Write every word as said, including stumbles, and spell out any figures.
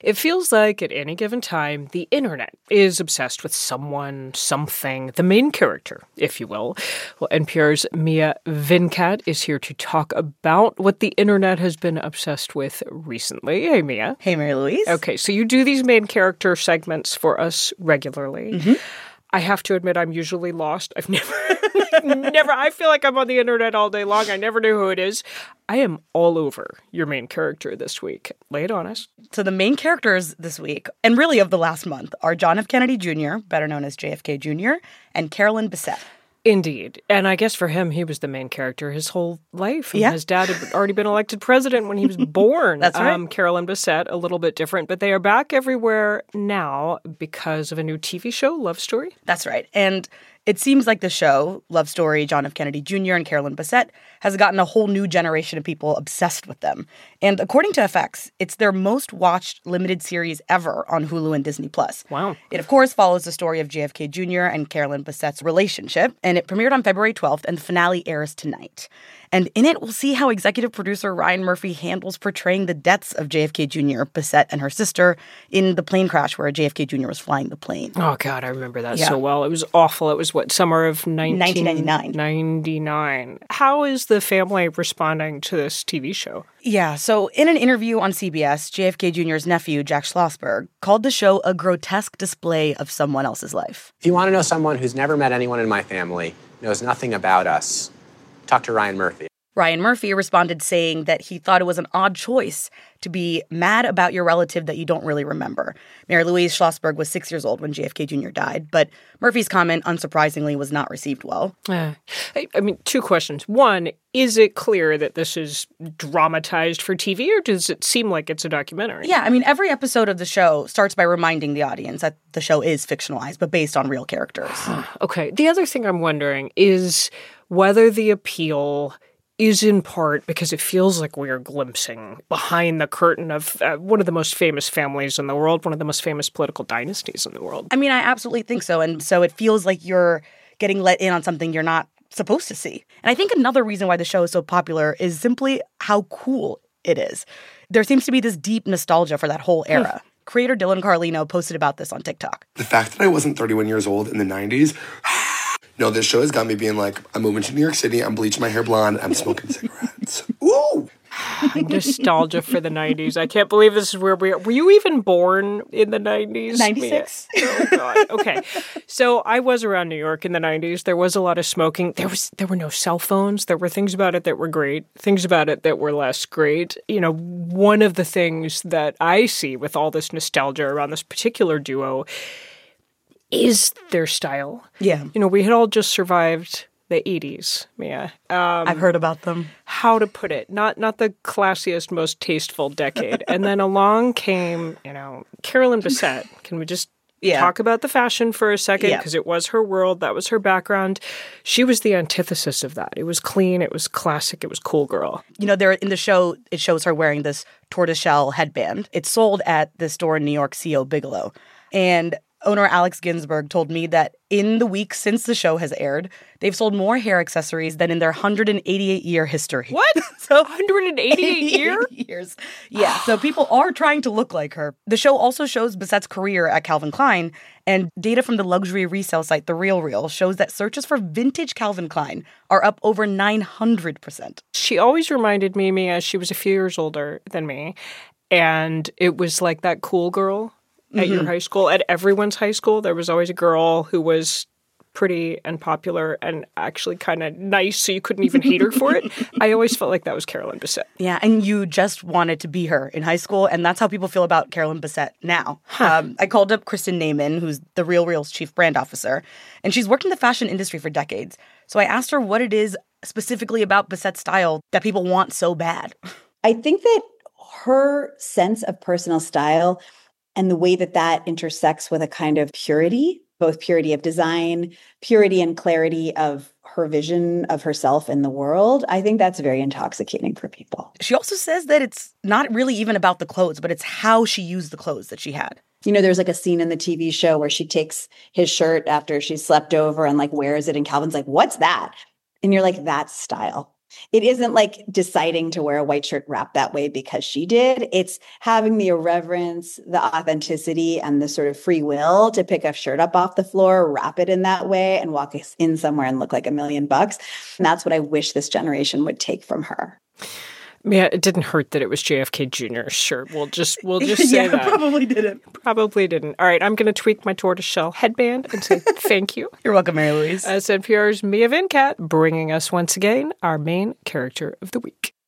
It feels like at any given time, the internet is obsessed with someone, something, the main character, if you will. Well, N P R's Mia Venkat is here to talk about what the internet has been obsessed with recently. Hey, Mia. Hey, Mary Louise. Okay, so you do these main character segments for us regularly. Mm-hmm. I have to admit, I'm usually lost. I've never, never, I feel like I'm on the internet all day long. I never knew who it is. I am all over your main character this week. Lay it on us. So the main characters this week, and really of the last month, are John F. Kennedy Junior, better known as J F K Junior, and Carolyn Bessette. Indeed. And I guess for him, he was the main character his whole life. And yeah. His dad had already been elected president when he was born. That's right. Um, Carolyn Bessette, a little bit different. But they are back everywhere now because of a new T V show, Love Story. That's right. And it seems like the show, Love Story, John F. Kennedy Junior and Carolyn Bessette, has gotten a whole new generation of people obsessed with them. And according to F X, it's their most watched limited series ever on Hulu and Disney Plus. Wow. It, of course, follows the story of J F K Junior and Carolyn Bessette's relationship, and it premiered on February twelfth, and the finale airs tonight. And in it, we'll see how executive producer Ryan Murphy handles portraying the deaths of J F K Junior, Bessette, and her sister in the plane crash where J F K Junior was flying the plane. Oh, God, I remember that yeah. so well. It was awful. It was, what, summer of nineteen ninety-nine. ninety-nine. How is the family responding to this T V show? Yeah, so in an interview on C B S, J F K Junior's nephew, Jack Schlossberg, called the show a grotesque display of someone else's life. If you want to know someone who's never met anyone in my family, knows nothing about us, talk to Ryan Murphy. Ryan Murphy responded saying that he thought it was an odd choice to be mad about your relative that you don't really remember. Mary Louise Schlossberg was six years old when J F K Junior died, but Murphy's comment, unsurprisingly, was not received well. Uh, I, I mean, two questions. One, is it clear that this is dramatized for T V, or does it seem like it's a documentary? Yeah, I mean, every episode of the show starts by reminding the audience that the show is fictionalized, but based on real characters. Okay. The other thing I'm wondering is whether the appeal is in part because it feels like we are glimpsing behind the curtain of uh, one of the most famous families in the world, one of the most famous political dynasties in the world. I mean, I absolutely think so. And so it feels like you're getting let in on something you're not supposed to see. And I think another reason why the show is so popular is simply how cool it is. There seems to be this deep nostalgia for that whole era. Creator Dylan Carlino posted about this on TikTok. The fact that I wasn't thirty-one years old in the nineties... No, this show has got me being like, I'm moving to New York City, I'm bleaching my hair blonde, I'm smoking cigarettes. Ooh! Nostalgia for the nineties. I can't believe this is where we are. Were you even born in the nineties? ninety-six. Oh, God. Okay. So I was around New York in the nineties. There was a lot of smoking. There was there were no cell phones. There were things about it that were great, things about it that were less great. You know, one of the things that I see with all this nostalgia around this particular duo is their style. Yeah. You know, we had all just survived the eighties, Mia. Um, I've heard about them. How to put it? Not not the classiest, most tasteful decade. And then along came, you know, Carolyn Bessette. Can we just yeah. talk about the fashion for a second? Because yeah. it was her world. That was her background. She was the antithesis of that. It was clean. It was classic. It was cool girl. You know, there in the show, it shows her wearing this tortoiseshell headband. It's sold at the store in New York, C O Bigelow. And owner Alex Ginsberg told me that in the week since the show has aired, they've sold more hair accessories than in their one hundred eighty-eight year history. What? So one hundred eighty-eight year? years. Yeah, so people are trying to look like her. The show also shows Bessette's career at Calvin Klein, and data from the luxury resale site The Real Real shows that searches for vintage Calvin Klein are up over nine hundred percent. She always reminded me, Mia, she was a few years older than me, and it was like that cool girl at mm-hmm. your high school. At everyone's high school, there was always a girl who was pretty and popular and actually kind of nice, so you couldn't even hate her for it. I always felt like that was Carolyn Bessette. Yeah, and you just wanted to be her in high school, and that's how people feel about Carolyn Bessette now. Huh. Um, I called up Kristen Naiman, who's The Real Real's chief brand officer, and she's worked in the fashion industry for decades. So I asked her what it is specifically about Bessette's style that people want so bad. I think that her sense of personal style and the way that that intersects with a kind of purity, both purity of design, purity and clarity of her vision of herself in the world, I think that's very intoxicating for people. She also says that it's not really even about the clothes, but it's how she used the clothes that she had. You know, there's like a scene in the T V show where she takes his shirt after she slept over and like wears it, and Calvin's like, "What's that?" And you're like, "That's style." It isn't like deciding to wear a white shirt wrapped that way because she did. It's having the irreverence, the authenticity, and the sort of free will to pick a shirt up off the floor, wrap it in that way, and walk in somewhere and look like a million bucks. And that's what I wish this generation would take from her. Yeah, it didn't hurt that it was J F K Junior's shirt. We'll just we'll just say yeah, that. probably didn't. Probably didn't. All right, I'm going to tweak my tortoiseshell headband and say thank you. You're welcome, Mary Louise. As N P R's Mia Venkat, bringing us once again our main character of the week.